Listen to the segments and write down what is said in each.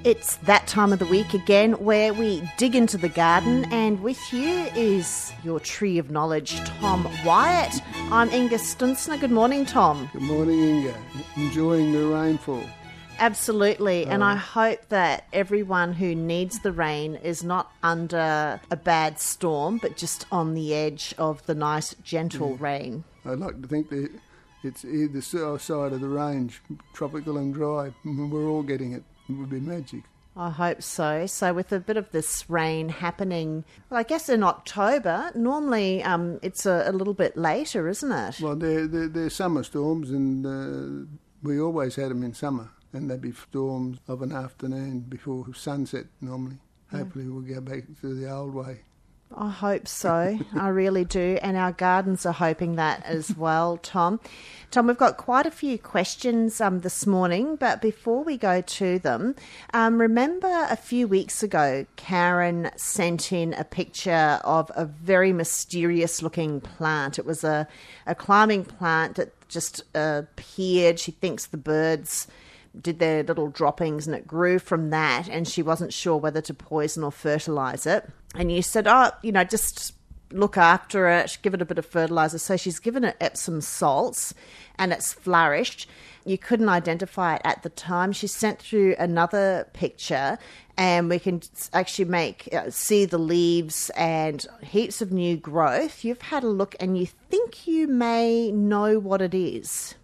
It's that time of the week again where we dig into the garden, and with you is your tree of knowledge, Tom Wyatt. I'm Inga Stunsner. Good morning, Tom. Good morning, Inga. Enjoying the rainfall. Absolutely, and I hope that everyone who needs the rain is not under a bad storm, but just on the edge of the nice, gentle rain. I'd like to think that it's either side of the range, tropical and dry. We're all getting it. It would be magic. I hope so. So with a bit of this rain happening, well, I guess in October, normally it's a little bit later, isn't it? Well, they're summer storms, and we always had them in summer, and they'd be storms of an afternoon before sunset normally. Hopefully we'll go back to the old way. I hope so. I really do. And our gardens are hoping that as well, Tom. Tom, we've got quite a few questions this morning, but before we go to them, remember a few weeks ago, Karen sent in a picture of a very mysterious-looking plant. It was a climbing plant that just appeared. She thinks the birds did their little droppings and it grew from that, and she wasn't sure whether to poison or fertilise it. And you said, just look after it, give it a bit of fertiliser. So she's given it Epsom salts and it's flourished. You couldn't identify it at the time. She sent through another picture and we can actually see the leaves and heaps of new growth. You've had a look and you think you may know what it is.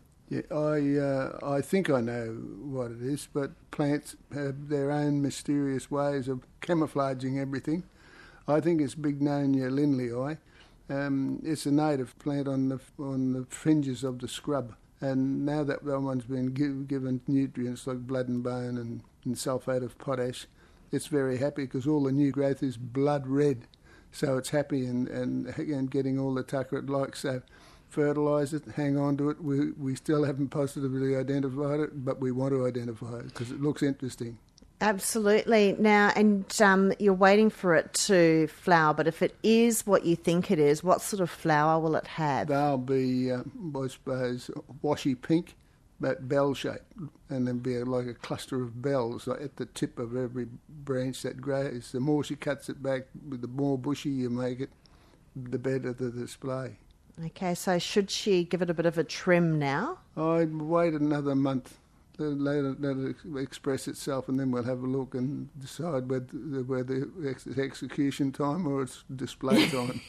Yeah, I think I know what it is, but plants have their own mysterious ways of camouflaging everything. I think it's Bignonia lindleyi. It's a native plant on the fringes of the scrub, and now that one's been given nutrients like blood and bone and sulphate of potash, it's very happy because all the new growth is blood red, so it's happy and getting all the tucker it likes. So fertilise it, hang on to it. We still haven't positively identified it, but we want to identify it because it looks interesting. Absolutely. Now, and you're waiting for it to flower, but if it is what you think it is, what sort of flower will it have? They'll be, I suppose, washy pink, but bell-shaped, and there'll be like a cluster of bells at the tip of every branch that grows. The more she cuts it back, the more bushy you make it, the better the display. Okay, so should she give it a bit of a trim now? I'd wait another month. Let it express itself, and then we'll have a look and decide whether it's execution time or it's display time.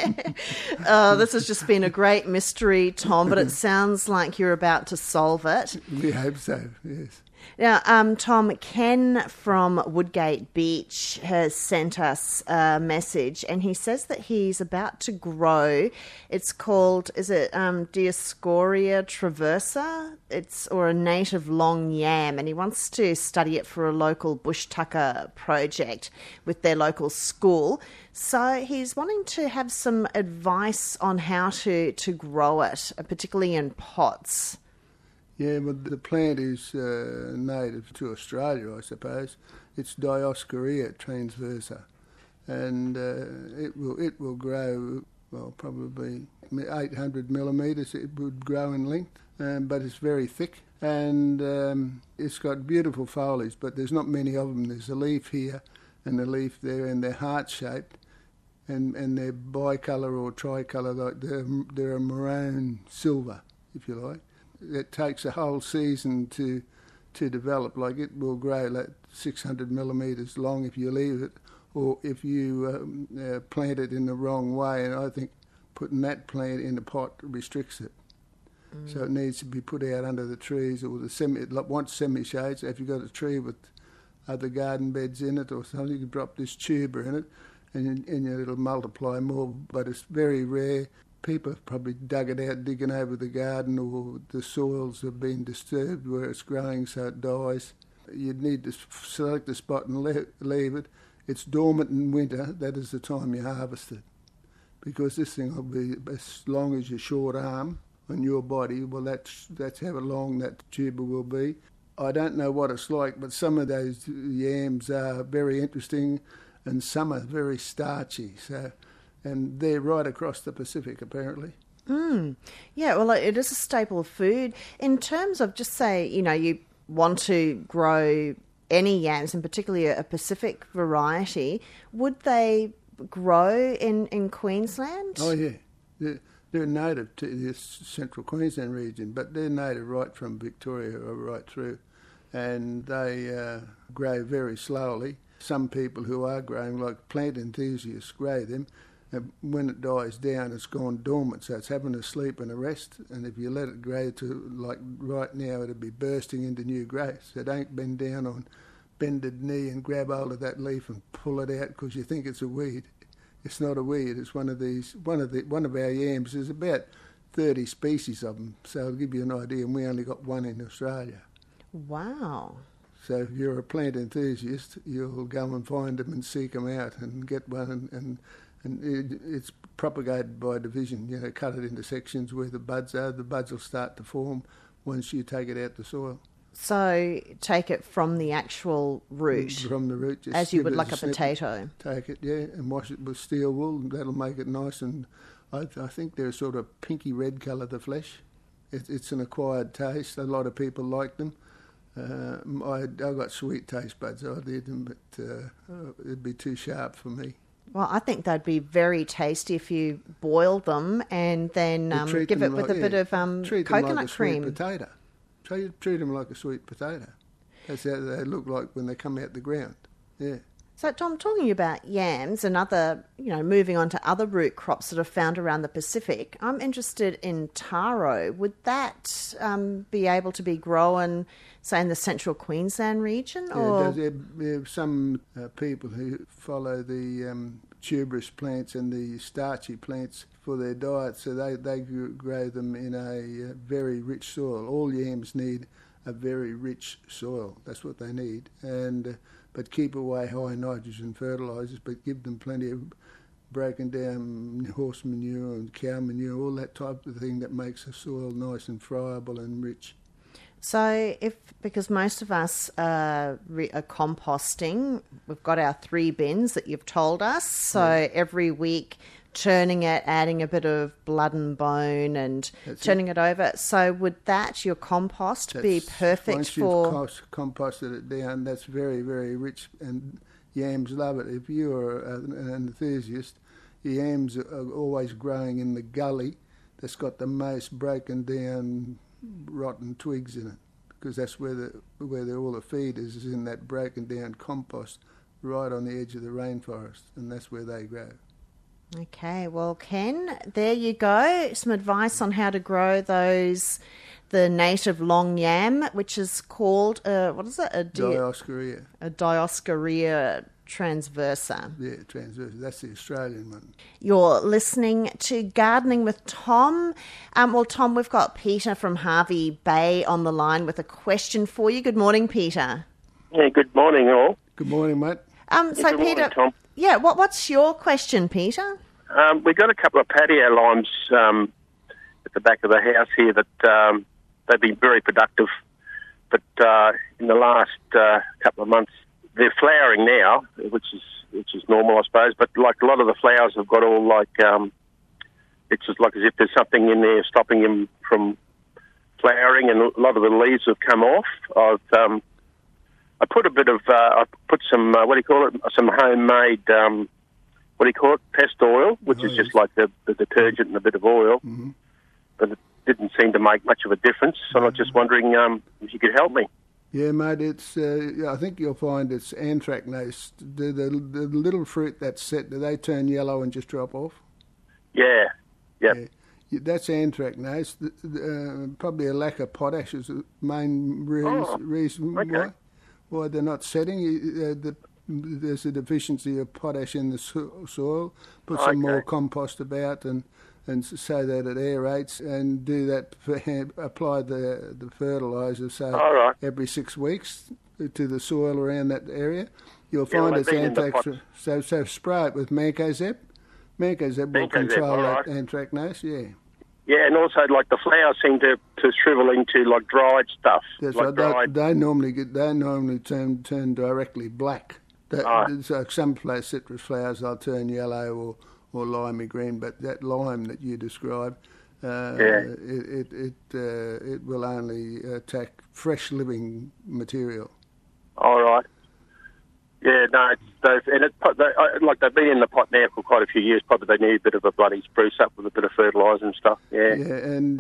This has just been a great mystery, Tom, but it sounds like you're about to solve it. We hope so, yes. Now, Tom, Ken from Woodgate Beach has sent us a message, and he says that he's about to grow. It's called, Dioscorea traversa? Or a native long yam, and he wants to study it for a local bush tucker project with their local school. So he's wanting to have some advice on how to grow it, particularly in pots. Yeah, but the plant is native to Australia, I suppose. It's Dioscorea transversa, and it will grow, well, probably 800 millimetres. It would grow in length, but it's very thick, and it's got beautiful foliage, but there's not many of them. There's a leaf here and a leaf there, and they're heart-shaped, and they're bicolour or tricolour, like they're a maroon silver, if you like. It takes a whole season to develop. Like, it will grow like 600 millimetres long if you leave it, or if you plant it in the wrong way. And I think putting that plant in a pot restricts it. So it needs to be put out under the trees, or it wants semi-shade. So if you've got a tree with other garden beds in it or something, you can drop this tuber in it, and it'll multiply more. But it's very rare. People have probably dug it out, digging over the garden, or the soils have been disturbed where it's growing so it dies. You'd need to select a spot and leave it. It's dormant in winter. That is the time you harvest it, because this thing will be as long as your short arm on your body. Well, that's how long that tuber will be. I don't know what it's like, but some of those yams are very interesting and some are very starchy. And they're right across the Pacific, apparently. Yeah, well, it is a staple of food. In terms of, just say, you want to grow any yams, and particularly a Pacific variety, would they grow in Queensland? Oh, yeah. They're native to this central Queensland region, but they're native right from Victoria right through. And they grow very slowly. Some people who are growing, like plant enthusiasts, grow them. And when it dies down, it's gone dormant, so it's having a sleep and a rest. And if you let it grow to, like right now, it'll be bursting into new growth. So don't bend down on bended knee and grab hold of that leaf and pull it out because you think it's a weed. It's not a weed. It's one of our yams. There's about 30 species of them, so I'll give you an idea. And we only got one in Australia. Wow. So if you're a plant enthusiast, you'll go and find them and seek them out and get one. And it's propagated by division. You know, cut it into sections where the buds are. The buds will start to form once you take it out the soil. So take it from the actual root. From the root. Just as you would give it like a potato. Take it, yeah, and wash it with steel wool. That'll make it nice. And I think they're sort of pinky red colour, the flesh. It's an acquired taste. A lot of people like them. I got sweet taste buds, I did, but it'd be too sharp for me. Well, I think they'd be very tasty if you boiled them and then give it with a bit of coconut cream. Sweet potato. So you treat them like a sweet potato. That's how they look like when they come out the ground. Yeah. So, Tom, talking about yams and other, moving on to other root crops that are found around the Pacific, I'm interested in taro. Would that be able to be grown, say, in the central Queensland region? Yeah, there are some people who follow the tuberous plants and the starchy plants for their diet, so they grow them in a very rich soil. All yams need a very rich soil. That's what they need. But keep away high nitrogen fertilisers, but give them plenty of broken down horse manure and cow manure, all that type of thing that makes the soil nice and friable and rich. So because most of us are composting, we've got our 3 bins that you've told us, so every week turning it, adding a bit of blood and bone and turning it over. So would your compost be perfect for... Once you've composted it down, that's very, very rich, and yams love it. If you're an enthusiast, yams are always growing in the gully that's got the most broken down rotten twigs in it, because that's where all the feed is in that broken down compost right on the edge of the rainforest, and that's where they grow. Okay, well, Ken, there you go. Some advice on how to grow the native long yam, which is called, what is it? Dioscorea. A Dioscorea transversa. Yeah, transversa. That's the Australian one. You're listening to Gardening with Tom. Well, Tom, we've got Peter from Hervey Bay on the line with a question for you. Good morning, Peter. Yeah, good morning, all. Good morning, mate. So, good Peter, morning, Tom. Yeah, what's your question, Peter? We've got a couple of patio limes at the back of the house here that they've been very productive, but in the last couple of months they're flowering now, which is normal, I suppose. But like a lot of the flowers have got all like it's just like as if there's something in there stopping them from flowering, and a lot of the leaves have come off. I put a bit of, I put some, some homemade, pest oil, which is just like the detergent and a bit of oil. Mm-hmm. But it didn't seem to make much of a difference. So I was just wondering if you could help me. Yeah, mate, it's, I think you'll find it's anthracnose. The little fruit that's set, do they turn yellow and just drop off? Yeah, yep. Yeah. That's anthracnose. Probably a lack of potash is the main reason why they're not setting. There's a deficiency of potash in the soil. Put some more compost about and so that it aerates, and do that. Apply the fertiliser every 6 weeks to the soil around that area. You'll find it's anthracnose. So spray it with Mancozeb. Mancozeb will control that anthracnose. Yeah. Yeah, and also like the flowers seem to shrivel into like dried stuff. That's like right. They normally turn directly black. So some citrus flowers they'll turn yellow or limey green, but that lime that you describe, it will only attack fresh living material. All right. Yeah, no, it's those, and they've been in the pot now for quite a few years. Probably they need a bit of a bloody spruce up with a bit of fertiliser and stuff. Yeah. Yeah, and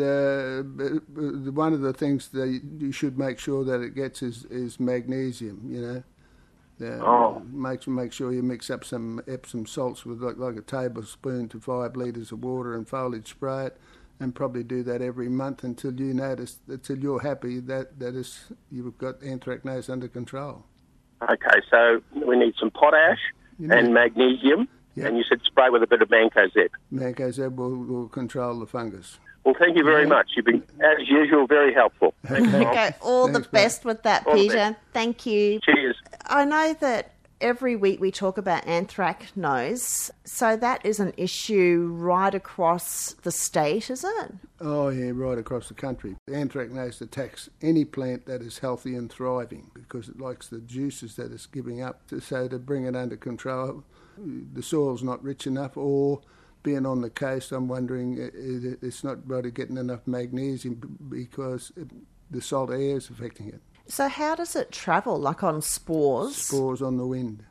one of the things that you should make sure that it gets is magnesium. You know, make sure you mix up some Epsom salts with like a tablespoon to 5 litres of water and foliage spray it, and probably do that every month until you're happy that you've got anthracnose under control. Okay, so we need some potash and magnesium, and you said spray with a bit of Mancozeb. Mancozeb will control the fungus. Well, thank you very much. You've been, as usual, very helpful. Okay, all the best with that, Peter. Thank you. Cheers. I know that every week we talk about anthracnose, so that is an issue right across the state, is it? Oh, yeah, right across the country. Anthracnose attacks any plant that is healthy and thriving because it likes the juices that it's giving up. So to bring it under control, the soil's not rich enough, or being on the coast, I'm wondering it's not really getting enough magnesium because the salt air is affecting it. So how does it travel, like on spores? Spores on the wind.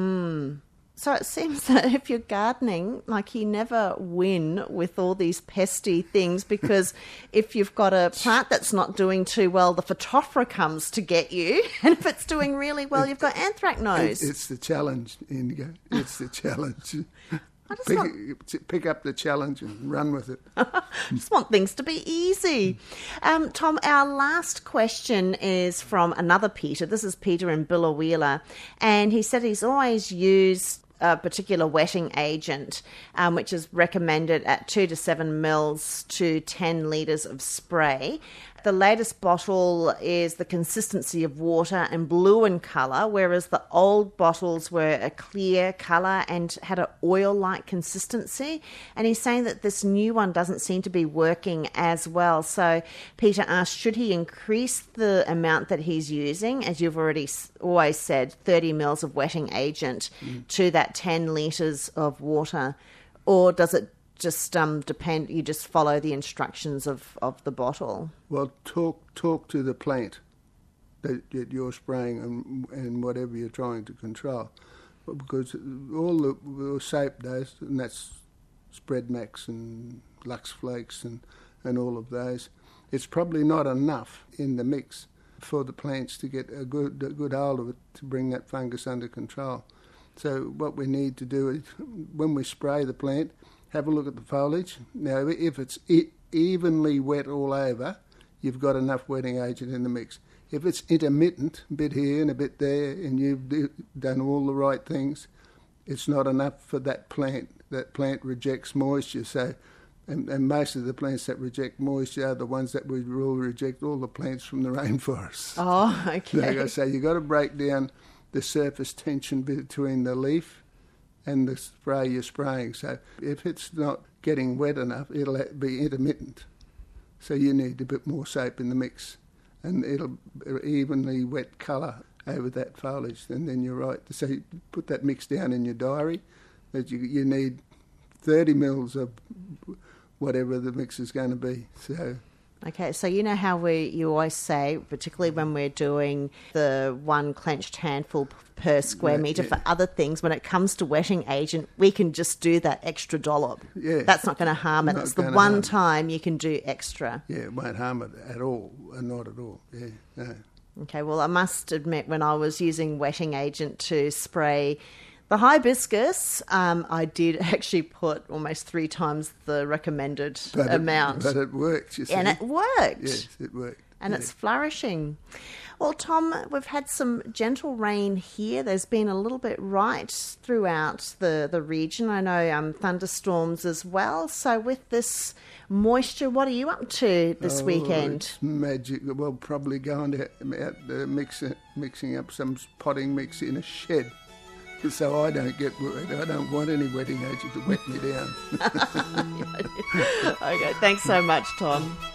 So it seems that if you're gardening, like you never win with all these pesty things, because if you've got a plant that's not doing too well, the Phytophthora comes to get you. And if it's doing really well, you've got anthracnose. It's the challenge, Indigo. It's the challenge. Pick up the challenge and run with it. I just want things to be easy. Tom, our last question is from another Peter. This is Peter in Billawheeler. And he said he's always used a particular wetting agent, which is recommended at 2 to 7 mils to 10 litres of spray. The latest bottle is the consistency of water and blue in colour, whereas the old bottles were a clear colour and had an oil-like consistency. And he's saying that this new one doesn't seem to be working as well. So Peter asked, should he increase the amount that he's using, as you've already always said, 30 mils of wetting agent to that 10 litres of water, or does it just depend, you just follow the instructions of the bottle? Well, talk to the plant that you're spraying and whatever you're trying to control. Because all the SAPE does, and that's Spread Max and Lux Flakes and all of those, it's probably not enough in the mix for the plants to get a good hold of it to bring that fungus under control. So what we need to do is, when we spray the plant, have a look at the foliage. Now, if it's evenly wet all over, you've got enough wetting agent in the mix. If it's intermittent, a bit here and a bit there, and you've done all the right things, it's not enough for that plant. That plant rejects moisture. So, and most of the plants that reject moisture are the ones that we will reject all the plants from the rainforest. Oh, okay. So you've got to break down the surface tension between the leaf and the spray you're spraying. So if it's not getting wet enough, it'll be intermittent. So you need a bit more soap in the mix, and it'll evenly wet colour over that foliage. And then you're right. So you put that mix down in your diary, that you need 30 mils of whatever the mix is going to be. So. Okay, so you know how you always say, particularly when we're doing the one clenched handful per square metre for other things, when it comes to wetting agent, we can just do that extra dollop. Yeah. That's not going to harm it. It's the one time you can do extra. Yeah, it won't harm it at all, not at all. Yeah, no. Okay, well, I must admit, when I was using wetting agent to spray the hibiscus, I did actually put almost 3 times the recommended amount. But it worked, you see. And it worked. Yes, it worked. And it's flourishing. Well, Tom, we've had some gentle rain here. There's been a little bit right throughout the region. I know thunderstorms as well. So with this moisture, what are you up to this weekend? It's magic. We'll probably go out mixing up some potting mix in a shed, so I don't get wet. I don't want any wetting agent to wet me down. Okay, thanks so much, Tom.